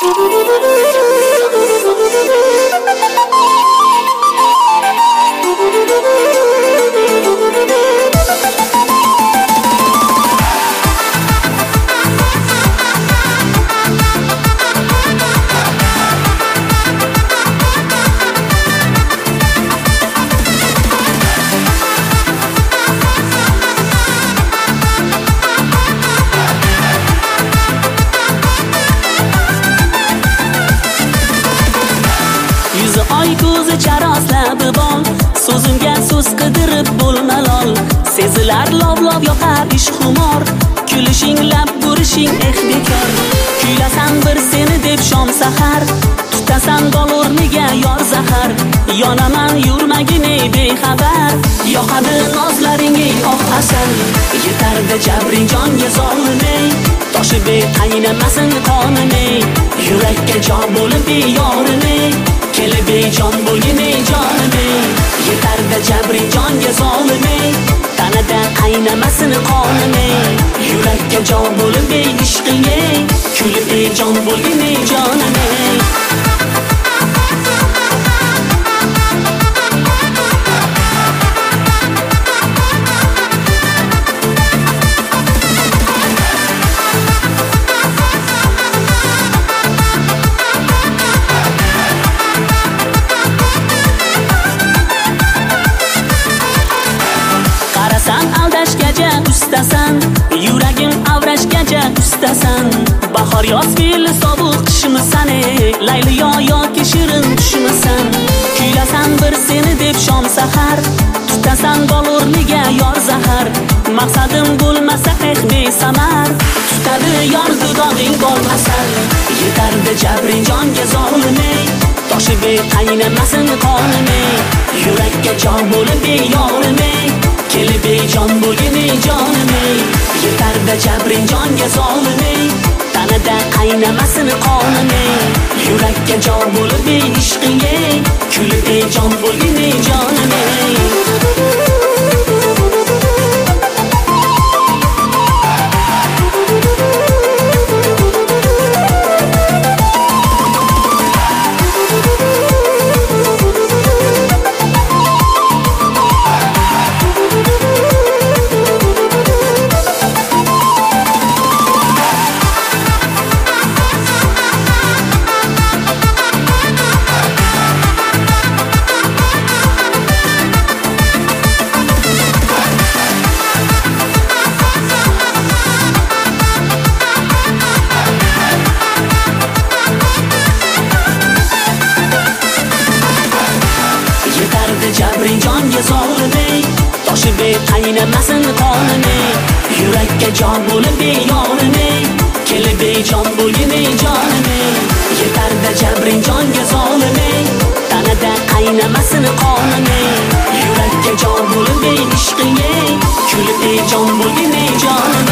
Oy ko'zi charosladi bol, so'zimga so'z qidirib bo'lmalol. Sezilar lov-lov yoqar ishxumor, kulishing lab ko'rishing bekor. Kuylasan bir seni deb shom sahar, tutasan bol o'rniga yor zahar. Yonaman yurmagin ey bexabar, yoqadi nozlaring ey oq asal. Yetardi jabring jonga zolim ey, toshi qaynamasin qonim ey. Yurakka jon bo'lib yorim ey, kelib ey jon bo'lgin ey jonim ey. Yetardi jabring jonga zolim ey, tanada qaynamasin qonim ey. Yurakka jon bo'lib ey ishqing ey, kulib ey jon bo'lgin ey jonim ey. Aldashgacha ustasan, yuragim avrashgacha ustasan. Bahor yoz fe'li sovuq qishmisan ey, layliyo yoki shirin tushmisan. Kuylasan bir seni deb shom sahar, tutasan bol o'rniga yor zahar. Maqsadim bo'lmasa besamar, tutadi yor dudog'ing bo'lmasal. Yetardi jabring jonga zolim ey, toshi qaynamasin qonim ey. Yurakka jon bo'lib ey yorim ey, kelib ey jon bo'lgin ey jonim ey. Yetardi jabring jonga zolim ey, tanada qaynamasin qonim ey. Yurakka jon bo'lib ey ishqing ey, kulib ey jon bo'lgin ey jonim ey. Jabring jonga zolim ey, toshi qaynamasin qonim ey. Yurakka jon bo'lib ey yorim ey, kelib ey jon bo'lgin ey jonim ey. Yetardi jabring jonga zolim ey, tanada qaynamasin qonim ey. Yurakka jon bo'lib ey ishqing ey, kulib ey jon bo'lgin ey jonim